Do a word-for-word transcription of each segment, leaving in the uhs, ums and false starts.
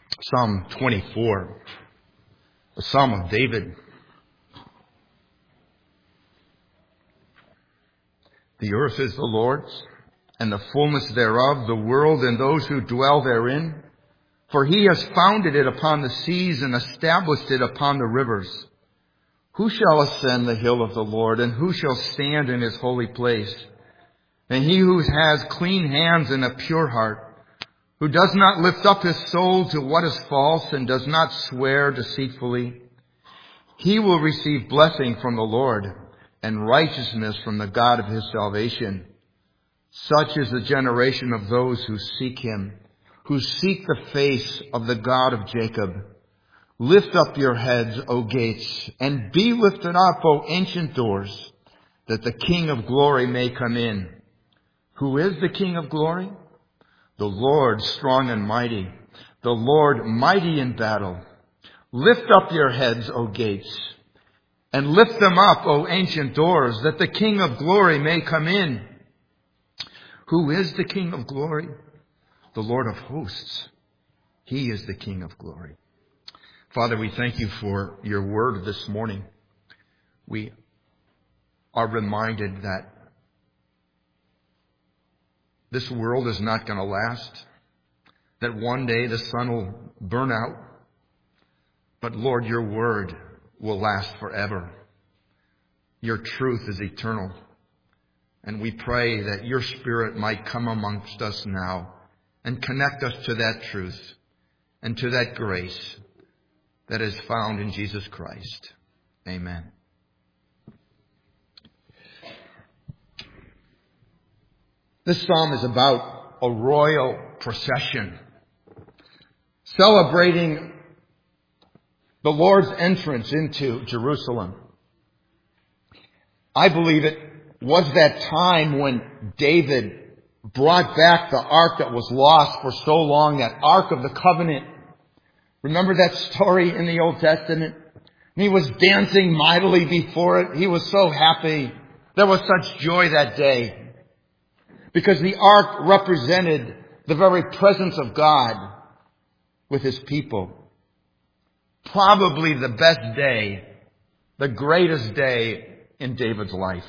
Psalm twenty-four, the Psalm of David. The earth is the Lord's, and the fullness thereof, the world and those who dwell therein. For he has founded it upon the seas and established it upon the rivers. Who shall ascend the hill of the Lord, and who shall stand in his holy place? And he who has clean hands and a pure heart, who does not lift up his soul to what is false and does not swear deceitfully, he will receive blessing from the Lord and righteousness from the God of his salvation. Such is the generation of those who seek him, who seek the face of the God of Jacob. Lift up your heads, O gates, and be lifted up, O ancient doors, that the King of glory may come in. Who is the King of glory? The Lord strong and mighty, the Lord mighty in battle. Lift up your heads, O gates, and lift them up, O ancient doors, that the King of glory may come in. Who is the King of glory? The Lord of hosts. He is the King of glory. Father, we thank you for your word this morning. We are reminded that this world is not going to last, that one day the sun will burn out. But Lord, your word will last forever. Your truth is eternal. And we pray that your Spirit might come amongst us now and connect us to that truth and to that grace that is found in Jesus Christ. Amen. This psalm is about a royal procession celebrating the Lord's entrance into Jerusalem. I believe it was that time when David brought back the ark that was lost for so long, that Ark of the Covenant. Remember that story in the Old Testament? And he was dancing mightily before it. He was so happy. There was such joy that day, because the ark represented the very presence of God with his people. Probably the best day, the greatest day in David's life.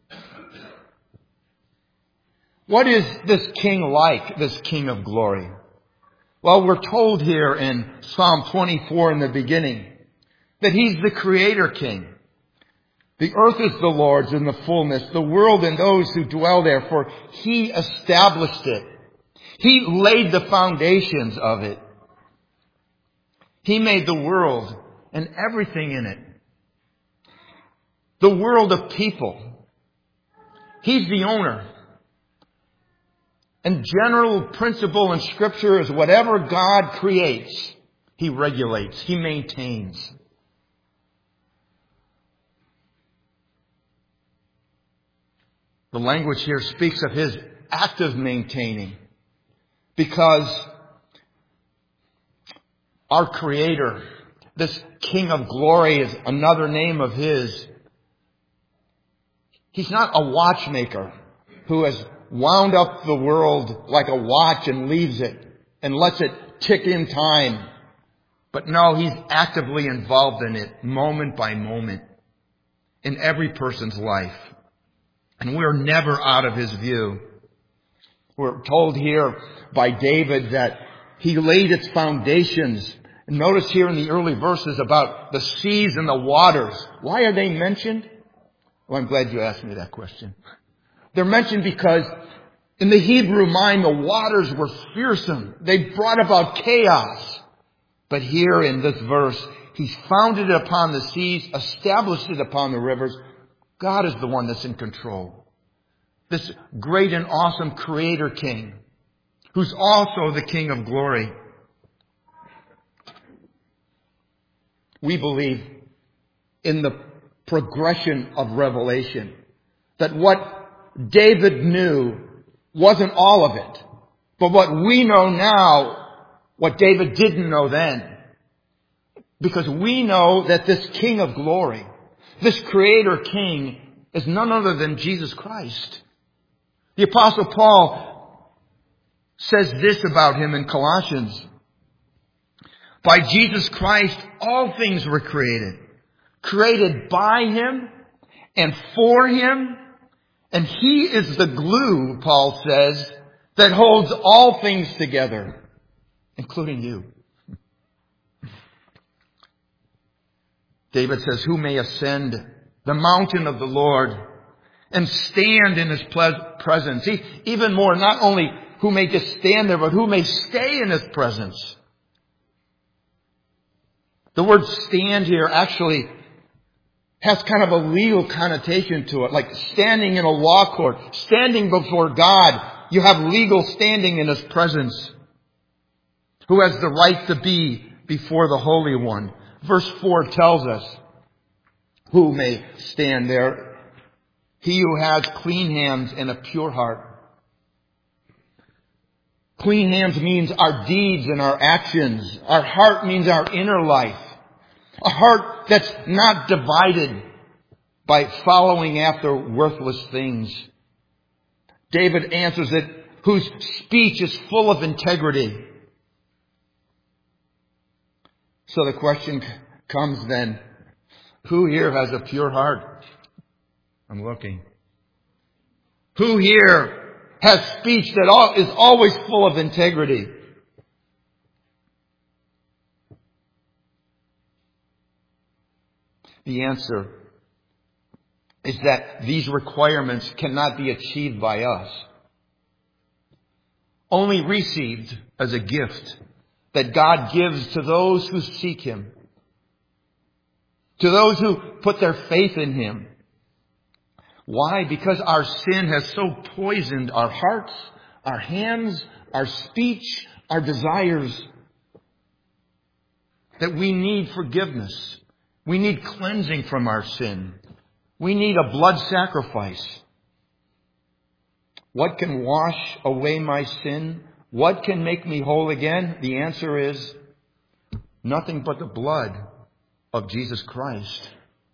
What is this king like, this King of glory? Well, we're told here in Psalm twenty-four in the beginning that he's the creator king. The earth is the Lord's in the fullness, the world and those who dwell there, for he established it. He laid the foundations of it. He made the world and everything in it. The world of people. He's the owner. And general principle in Scripture is whatever God creates, he regulates, he maintains. The language here speaks of his active maintaining, because our Creator, this King of glory, is another name of his. He's not a watchmaker who has wound up the world like a watch and leaves it and lets it tick in time. But no, he's actively involved in it moment by moment in every person's life. And we're never out of his view. We're told here by David that he laid its foundations. And notice here in the early verses about the seas and the waters. Why are they mentioned? Well, I'm glad you asked me that question. They're mentioned because in the Hebrew mind, the waters were fearsome. They brought about chaos. But here in this verse, he's founded it upon the seas, established it upon the rivers. God is the one that's in control. This great and awesome Creator King, who's also the King of glory. We believe in the progression of revelation, that what David knew wasn't all of it, but what we know now, what David didn't know then. Because we know that this King of glory, this Creator King, is none other than Jesus Christ. The Apostle Paul says this about him in Colossians. By Jesus Christ, all things were created. Created by Him and for Him. And He is the glue, Paul says, that holds all things together, including you. David says, who may ascend the mountain of the Lord and stand in His presence? He, even more, not only who may just stand there, but who may stay in His presence. The word stand here actually has kind of a legal connotation to it, like standing in a law court, standing before God. You have legal standing in His presence. Who has the right to be before the Holy One? Verse four tells us who may stand there. He who has clean hands and a pure heart. Clean hands means our deeds and our actions. Our heart means our inner life. A heart that's not divided by following after worthless things. David answers it, whose speech is full of integrity. So the question comes then, who here has a pure heart? I'm looking. Who here has speech that is always full of integrity? The answer is that these requirements cannot be achieved by us. Only received as a gift that God gives to those who seek Him. To those who put their faith in Him. Why? Because our sin has so poisoned our hearts, our hands, our speech, our desires, that we need forgiveness. We need cleansing from our sin. We need a blood sacrifice. What can wash away my sin? What can make me whole again? The answer is nothing but the blood of Jesus Christ.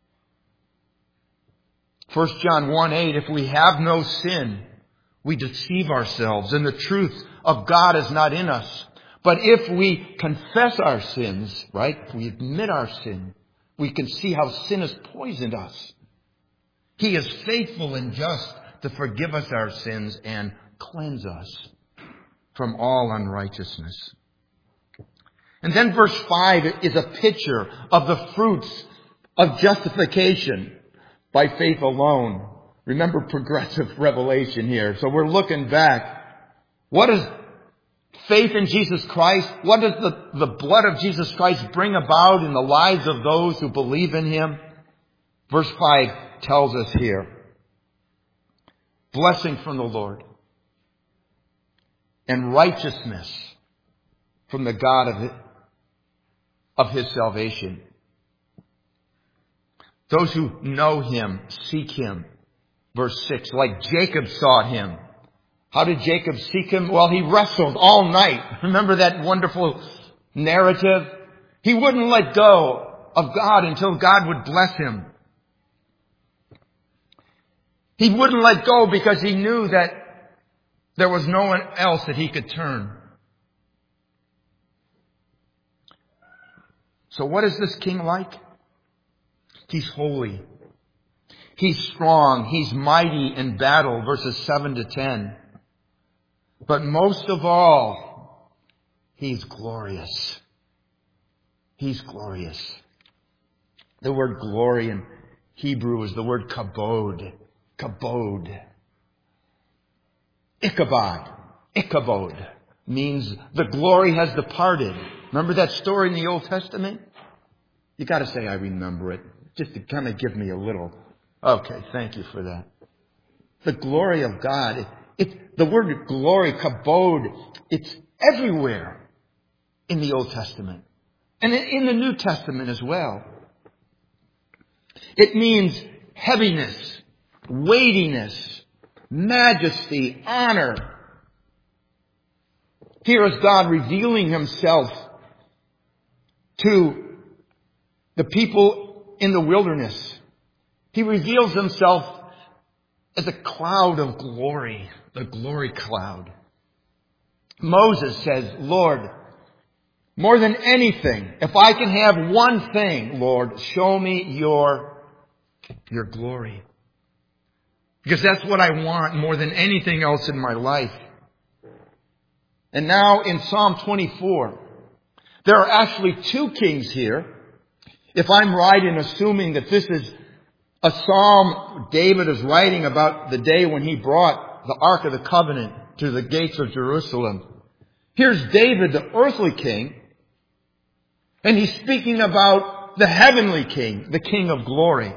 First John one eight, if we have no sin, we deceive ourselves, and the truth of God is not in us. But if we confess our sins, right, if we admit our sin, we can see how sin has poisoned us. He is faithful and just to forgive us our sins and cleanse us from all unrighteousness. And then verse five is a picture of the fruits of justification by faith alone. Remember progressive revelation here. So we're looking back. What is faith in Jesus Christ? What does the, the blood of Jesus Christ bring about in the lives of those who believe in Him? Verse five tells us here. Blessing from the Lord and righteousness from the God of, it, of His salvation. Those who know Him, seek Him. Verse six, like Jacob sought Him. How did Jacob seek Him? Well, he wrestled all night. Remember that wonderful narrative? He wouldn't let go of God until God would bless him. He wouldn't let go because he knew that there was no one else that he could turn. So what is this king like? He's holy. He's strong. He's mighty in battle, verses seven to ten. But most of all, he's glorious. He's glorious. The word glory in Hebrew is the word kabod. Kabod. Ichabod. Ichabod means the glory has departed. Remember that story in the Old Testament? You got to say, I remember it. Just to kind of give me a little. Okay, thank you for that. The glory of God. It, it, the word glory, kabod, it's everywhere in the Old Testament. And in the New Testament as well. It means heaviness, weightiness, majesty, honor. Here is God revealing Himself to the people in the wilderness. He reveals Himself as a cloud of glory, the glory cloud. Moses says, Lord, More than anything, if I can have one thing, Lord, show me your, your glory. Because that's what I want more than anything else in my life. And now in Psalm twenty-four, there are actually two kings here. If I'm right in assuming that this is a psalm David is writing about the day when he brought the Ark of the Covenant to the gates of Jerusalem. Here's David, the earthly king, and he's speaking about the heavenly king, the King of glory.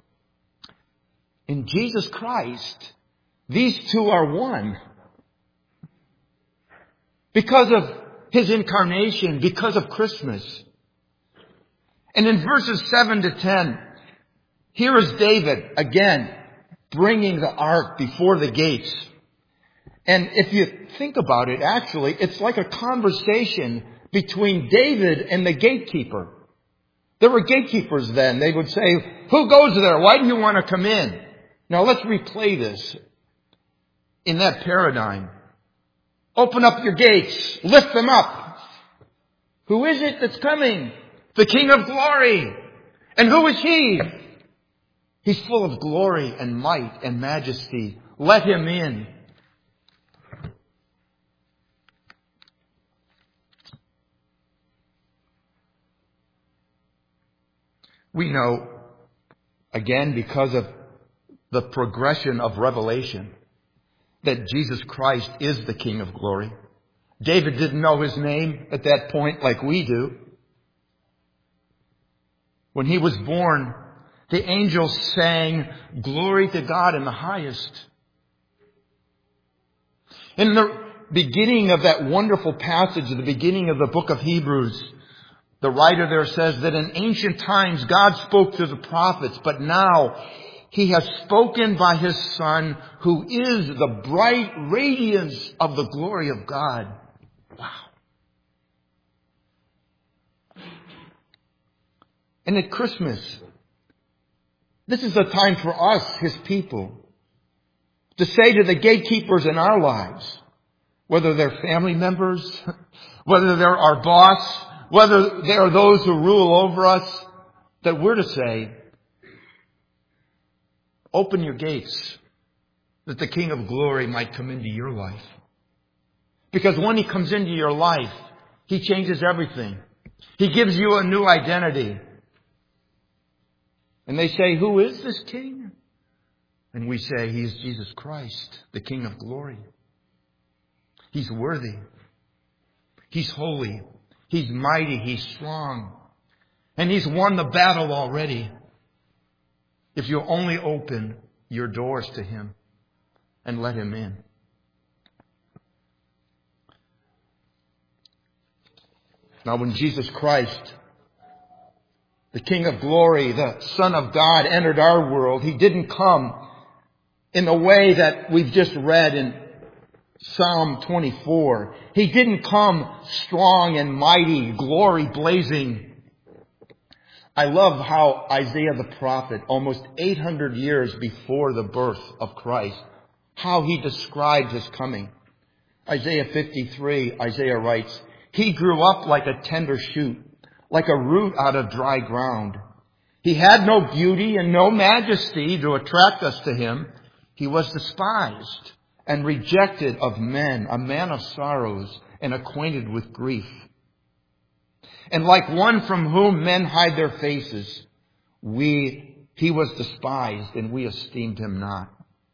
In Jesus Christ, these two are one. Because of His incarnation, because of Christmas. And in verses seven to ten, here is David again bringing the ark before the gates. And if you think about it, actually, it's like a conversation between David and the gatekeeper. There were gatekeepers then. They would say, who goes there? Why do you want to come in? Now let's replay this in that paradigm. Open up your gates. Lift them up. Who is it that's coming? The King of glory. And who is He? He's full of glory and might and majesty. Let Him in. We know, again, because of the progression of revelation, that Jesus Christ is the King of glory. David didn't know His name at that point like we do. When He was born, the angels sang, "Glory to God in the highest." In the beginning of that wonderful passage, at the beginning of the book of Hebrews, the writer there says that in ancient times God spoke to the prophets, but now He has spoken by His Son, who is the bright radiance of the glory of God. Wow. And at Christmas, this is the time for us, His people, to say to the gatekeepers in our lives, whether they're family members, whether they're our boss, whether they are those who rule over us, that we're to say, open your gates that the King of glory might come into your life. Because when He comes into your life, He changes everything. He gives you a new identity. And they say, who is this King? And we say, He is Jesus Christ, the King of glory. He's worthy. He's holy. He's mighty. He's strong. And He's won the battle already. If you'll only open your doors to Him and let Him in. Now when Jesus Christ, the King of glory, the Son of God, entered our world, He didn't come in the way that we've just read in Psalm twenty-four. He didn't come strong and mighty, glory blazing. I love how Isaiah the prophet, almost eight hundred years before the birth of Christ, how he describes His coming. Isaiah fifty-three, Isaiah writes, He grew up like a tender shoot, like a root out of dry ground. He had no beauty and no majesty to attract us to Him. He was despised and rejected of men, a man of sorrows and acquainted with grief. And like one from whom men hide their faces, we, He was despised and we esteemed Him not.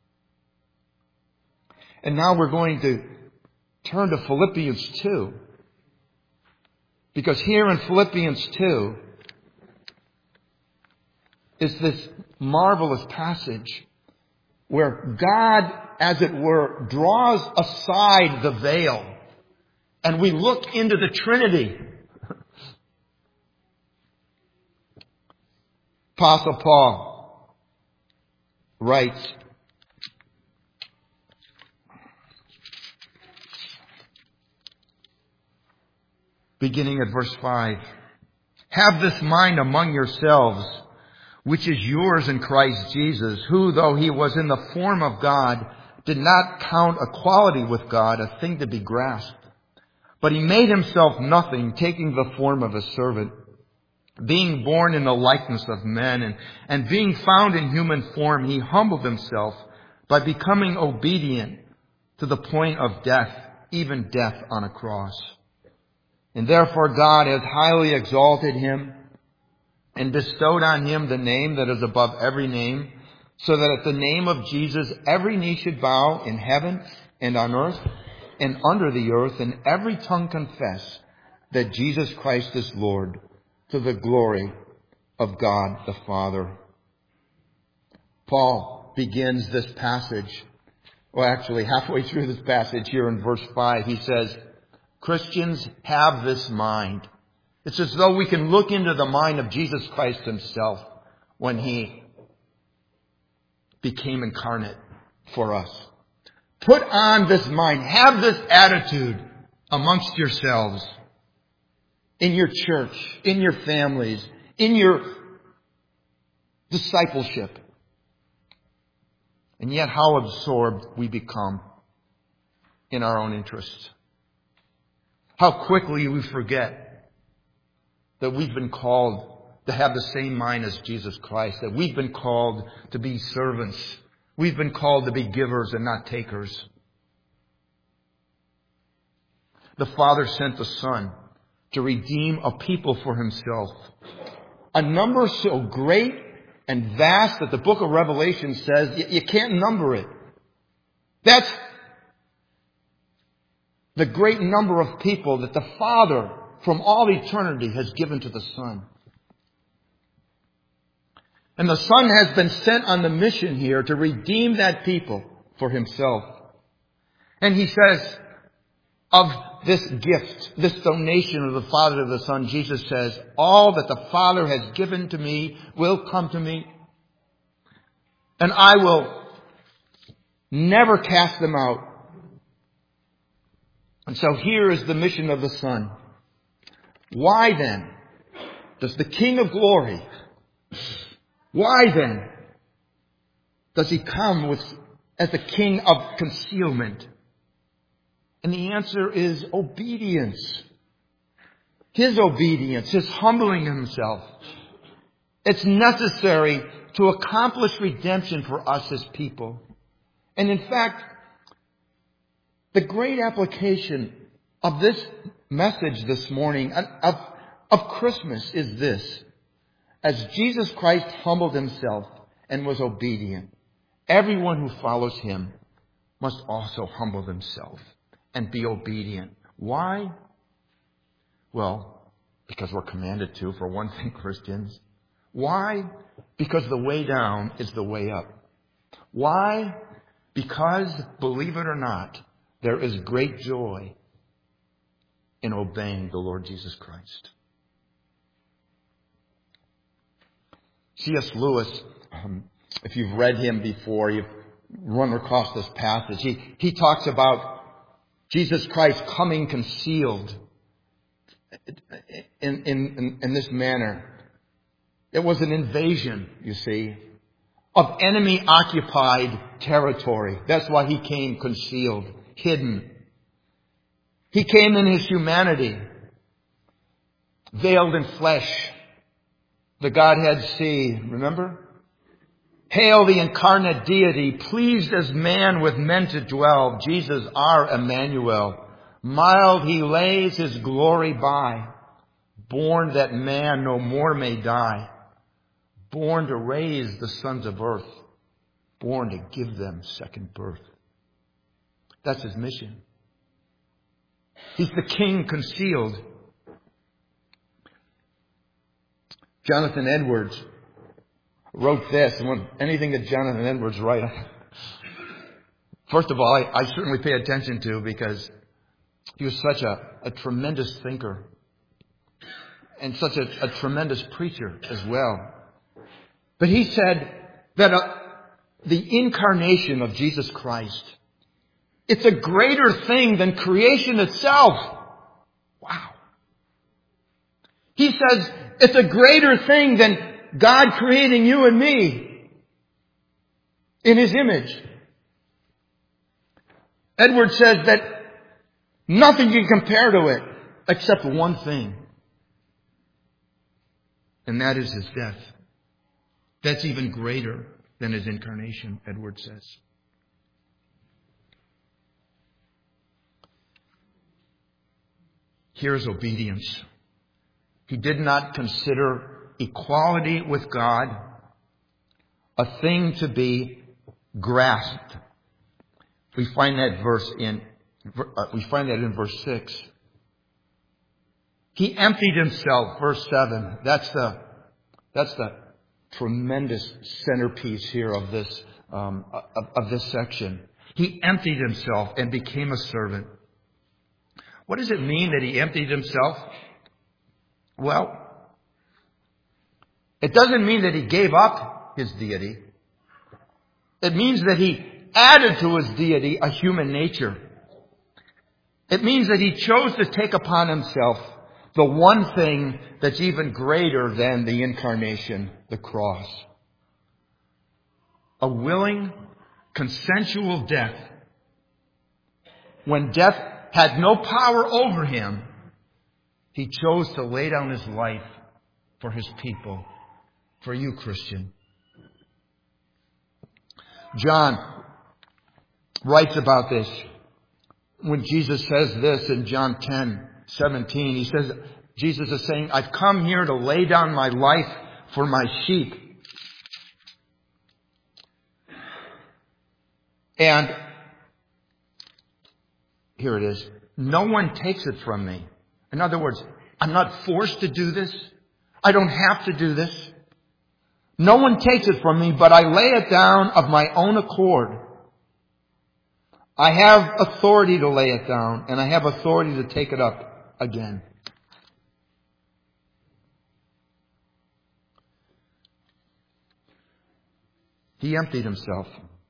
And now we're going to turn to Philippians two. Because here in Philippians two is this marvelous passage where God, as it were, draws aside the veil and we look into the Trinity. Apostle Paul writes, beginning at verse five, have this mind among yourselves, which is yours in Christ Jesus, who, though He was in the form of God, did not count equality with God a thing to be grasped, But he made himself nothing, taking the form of a servant, being born in the likeness of men, and, and being found in human form, he humbled himself by becoming obedient to the point of death, even death on a cross. And therefore God has highly exalted him and bestowed on him the name that is above every name, so that at the name of Jesus every knee should bow in heaven and on earth and under the earth, and every tongue confess that Jesus Christ is Lord, to the glory of God the Father. Paul begins this passage, well actually halfway through this passage here in verse five, he says, Christians have this mind. It's as though we can look into the mind of Jesus Christ himself when he became incarnate for us. Put on this mind. Have this attitude amongst yourselves, in your church, in your families, in your discipleship. And yet how absorbed we become in our own interests. How quickly we forget that we've been called to have the same mind as Jesus Christ, that we've been called to be servants. We've been called to be givers and not takers. The Father sent the Son to redeem a people for himself. A number so great and vast that the book of Revelation says you, you can't number it. That's the great number of people that the Father from all eternity has given to the Son. And the Son has been sent on the mission here to redeem that people for himself. And he says, of this gift, this donation of the Father to the Son, Jesus says, all that the Father has given to me will come to me, and I will never cast them out. And so here is the mission of the Son. Why then does the King of Glory, why then does he come with as the King of concealment? And the answer is obedience. His obedience, his humbling himself. It's necessary to accomplish redemption for us as people. And in fact, the great application of this message this morning, of, of Christmas, is this. As Jesus Christ humbled himself and was obedient, everyone who follows him must also humble themselves and be obedient. Why? Well, because we're commanded to, for one thing, Christians. Why? Because the way down is the way up. Why? Because, believe it or not, there is great joy in obeying the Lord Jesus Christ. C S Lewis, um, if you've read him before, you've run across this passage. He, he talks about Jesus Christ coming concealed in, in, in this manner. It was an invasion, you see, of enemy-occupied territory. That's why he came concealed, hidden. He came in his humanity, veiled in flesh. The Godhead see, remember? Hail the incarnate deity, pleased as man with men to dwell, Jesus our Emmanuel. Mild he lays his glory by, born that man no more may die, born to raise the sons of earth, born to give them second birth. That's his mission. He's the King concealed. Jonathan Edwards wrote this, and anything that Jonathan Edwards writes, first of all, I, I certainly pay attention to because he was such a, a tremendous thinker and such a, a tremendous preacher as well. But he said that uh, the incarnation of Jesus Christ, it's a greater thing than creation itself. Wow. He says it's a greater thing than God creating you and me in his image. Edwards says that Nothing can compare to it except one thing. And that is his death. That's even greater than his incarnation, Edwards says. Here's obedience. He did not consider equality with God a thing to be grasped. We find that verse in uh, we find that in verse six. He emptied himself, verse seven. That's the that's the tremendous centerpiece here of this um, of, of this section. He emptied himself and became a servant. What does it mean that he emptied himself? Well, it doesn't mean that he gave up his deity. It means that he added to his deity a human nature. It means that he chose to take upon himself the one thing that's even greater than the incarnation, the cross. A willing, consensual death. When death had no power over him, he chose to lay down his life for his people, for you, Christian. John writes about this when Jesus says this in John ten seventeen. He says, Jesus is saying, I've come here to lay down my life for my sheep. And here it is. No one takes it from me. In other words, I'm not forced to do this. I don't have to do this. No one takes it from me, but I lay it down of my own accord. I have authority to lay it down, and I have authority to take it up again. He emptied himself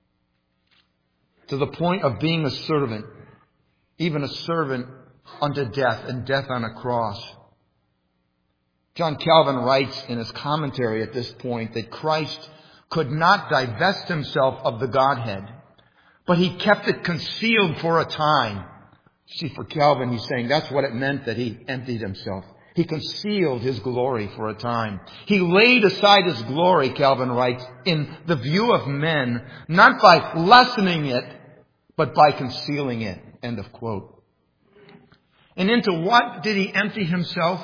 to the point of being a servant, even a servant unto death, and death on a cross. John Calvin writes in his commentary at this point that Christ could not divest himself of the Godhead, but he kept it concealed for a time. See, for Calvin, he's saying that's what it meant that he emptied himself. He concealed his glory for a time. He laid aside his glory, Calvin writes, in the view of men, not by lessening it, but by concealing it. End of quote. And into what did he empty himself?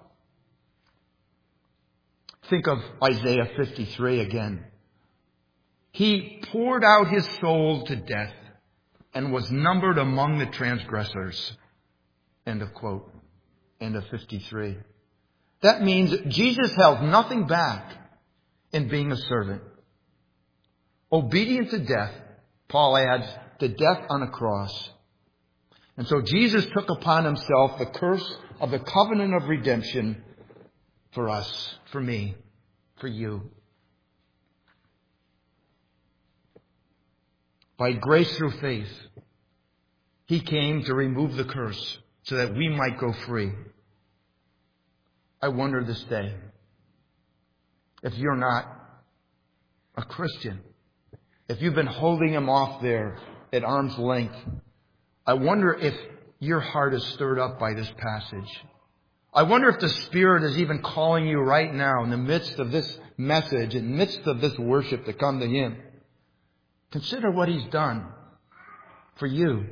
Think of Isaiah fifty-three again. He poured out his soul to death and was numbered among the transgressors. End of quote. End of fifty-three. That means Jesus held nothing back in being a servant. Obedient to death, Paul adds, to death on a cross. And so Jesus took upon himself the curse of the covenant of redemption for us, for me, for you. By grace through faith, he came to remove the curse so that we might go free. I wonder this day, if you're not a Christian, if you've been holding him off there at arm's length, I wonder if your heart is stirred up by this passage. I wonder if the Spirit is even calling you right now in the midst of this message, in the midst of this worship, to come to him. Consider what he's done for you.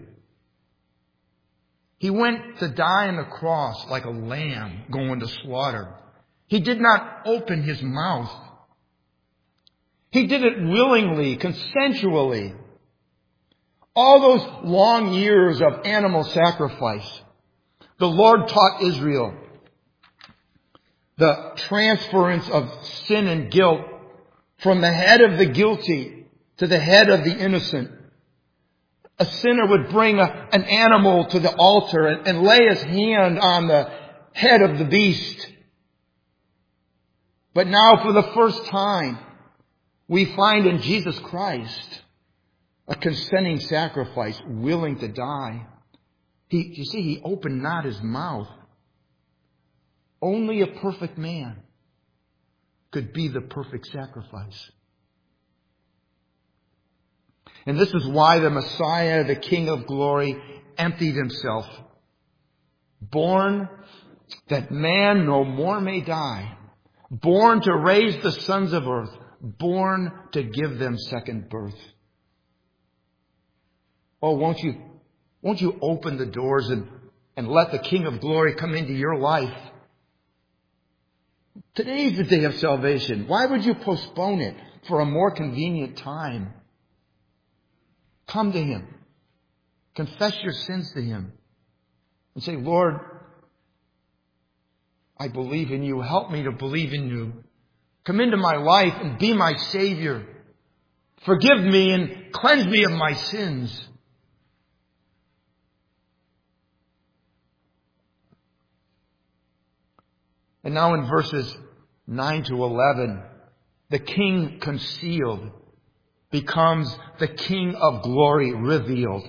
He went to die on the cross like a lamb going to slaughter. He did not open his mouth. He did it willingly, consensually. All those long years of animal sacrifice, the Lord taught Israel the transference of sin and guilt from the head of the guilty to the head of the innocent. A sinner would bring a, an animal to the altar and, and lay his hand on the head of the beast. But now, for the first time, we find in Jesus Christ a consenting sacrifice, willing to die. He, you see, he opened not his mouth. Only a perfect man could be the perfect sacrifice. And this is why the Messiah, the King of glory, emptied himself born that man no more may die, born to raise the sons of earth, born to give them second birth. Oh, won't you, won't you open the doors and, and let the King of Glory come into your life? Today is the day of salvation. Why would you postpone it for a more convenient time? Come to Him. Confess your sins to Him. And say, Lord, I believe in You. Help me to believe in You. Come into my life and be my Savior. Forgive me and cleanse me of my sins. And now in verses nine to eleven, the King concealed becomes the King of Glory revealed.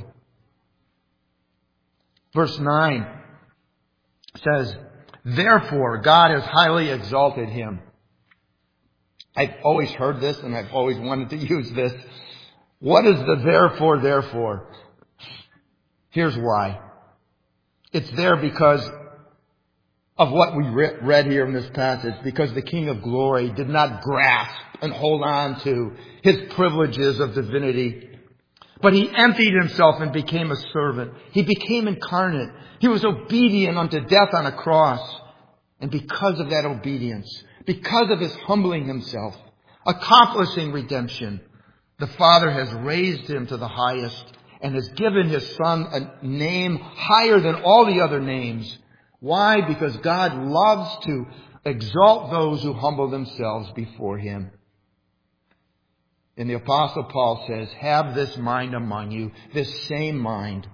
Verse nine says, therefore God has highly exalted Him. I've always heard this and I've always wanted to use this. What is the therefore, therefore? Here's why. It's there because of what we re- read here in this passage, because the King of Glory did not grasp and hold on to His privileges of divinity, but He emptied Himself and became a servant. He became incarnate. He was obedient unto death on a cross. And because of that obedience, because of His humbling Himself, accomplishing redemption, the Father has raised Him to the highest and has given His Son a name higher than all the other names. Why? Because God loves to exalt those who humble themselves before Him. And the Apostle Paul says, have this mind among you, this same mind.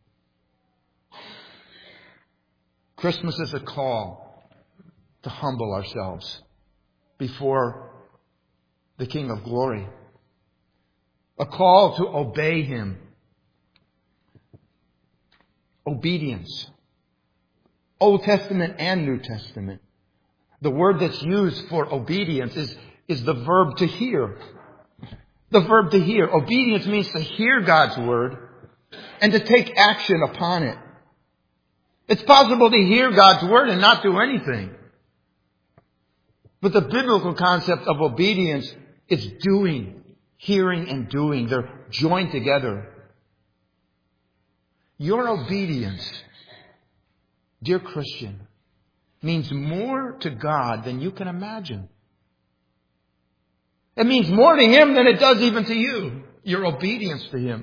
Christmas is a call to humble ourselves before the King of Glory. A call to obey Him. Obedience. Old Testament and New Testament. The word that's used for obedience is, is the verb to hear. The verb to hear. Obedience means to hear God's word and to take action upon it. It's possible to hear God's word and not do anything. But the biblical concept of obedience is doing, hearing and doing. They're joined together. Your obedience, dear Christian, means more to God than you can imagine. It means more to Him than it does even to you, your obedience to Him.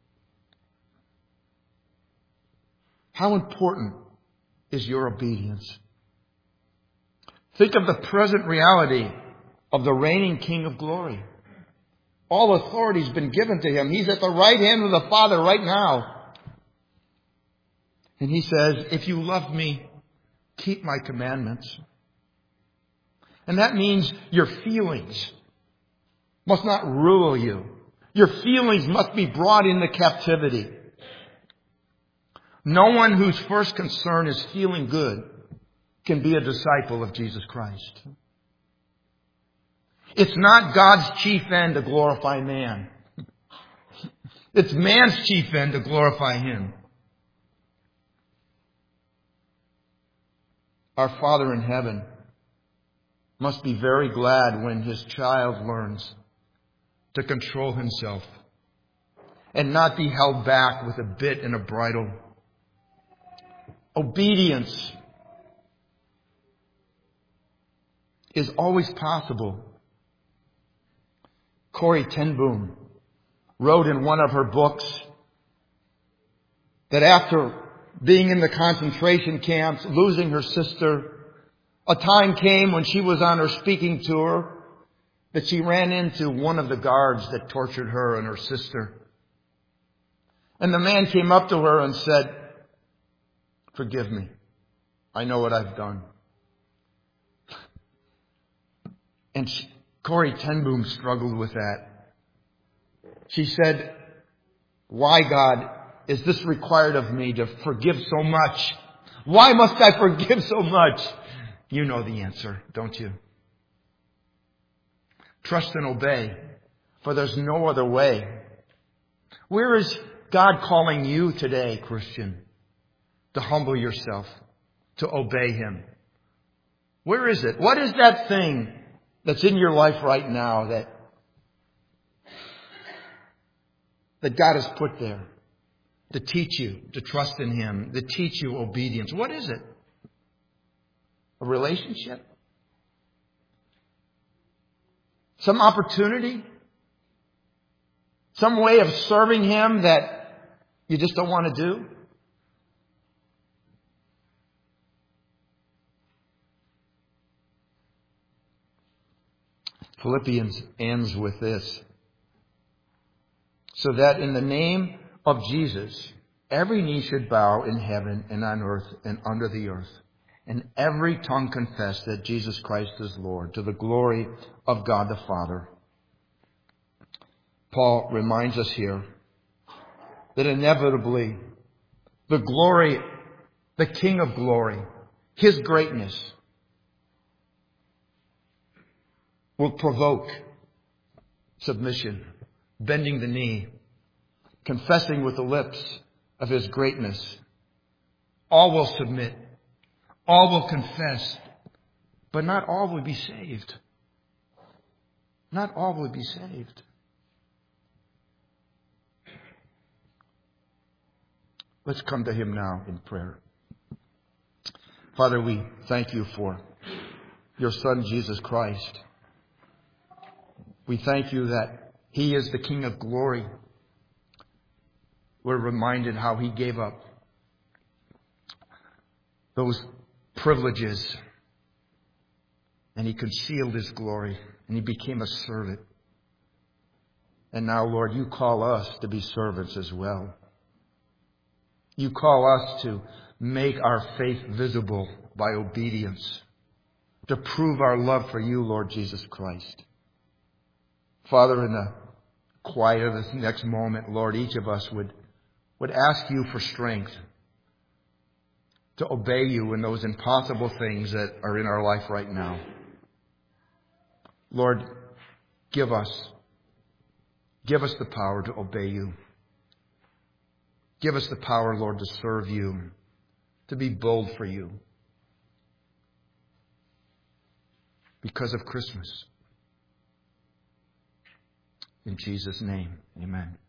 How important is your obedience? Think of the present reality of the reigning King of Glory. All authority has been given to Him. He's at the right hand of the Father right now. And He says, if you love me, keep my commandments. And that means your feelings must not rule you. Your feelings must be brought into captivity. No one whose first concern is feeling good can be a disciple of Jesus Christ. It's not God's chief end to glorify man. It's man's chief end to glorify Him. Our Father in heaven must be very glad when His child learns to control himself and not be held back with a bit and a bridle. Obedience is always possible. Corrie ten Boom wrote in one of her books that after being in the concentration camps, losing her sister, a time came when she was on her speaking tour that she ran into one of the guards that tortured her and her sister. And the man came up to her and said, forgive me. I know what I've done. And she, Corrie ten Boom struggled with that. She said, why, God, is this required of me to forgive so much? Why must I forgive so much? You know the answer, don't you? Trust and obey, for there's no other way. Where is God calling you today, Christian, to humble yourself? to obey Him? Where is it? What is that thing that's in your life right now that, that God has put there to teach you to trust in Him, to teach you obedience? What is it? A relationship? Some opportunity? Some way of serving Him that you just don't want to do? Philippians ends with this. So that in the name of Jesus, every knee should bow in heaven and on earth and under the earth, and every tongue confess that Jesus Christ is Lord, to the glory of God the Father. Paul reminds us here that inevitably the glory, the King of glory, His greatness will provoke submission, bending the knee, confessing with the lips of His greatness. All will submit. All will confess. But not all will be saved. Not all will be saved. Let's come to Him now in prayer. Father, we thank You for Your Son, Jesus Christ. We thank You that He is the King of glory. We're reminded how He gave up those privileges and He concealed His glory and He became a servant. And now, Lord, You call us to be servants as well. You call us to make our faith visible by obedience, to prove our love for You, Lord Jesus Christ. Father, in the quiet of this next moment, Lord, each of us would, would ask You for strength to obey You in those impossible things that are in our life right now. Lord, give us, give us the power to obey You. Give us the power, Lord, to serve You, to be bold for You because of Christmas. In Jesus' name, amen.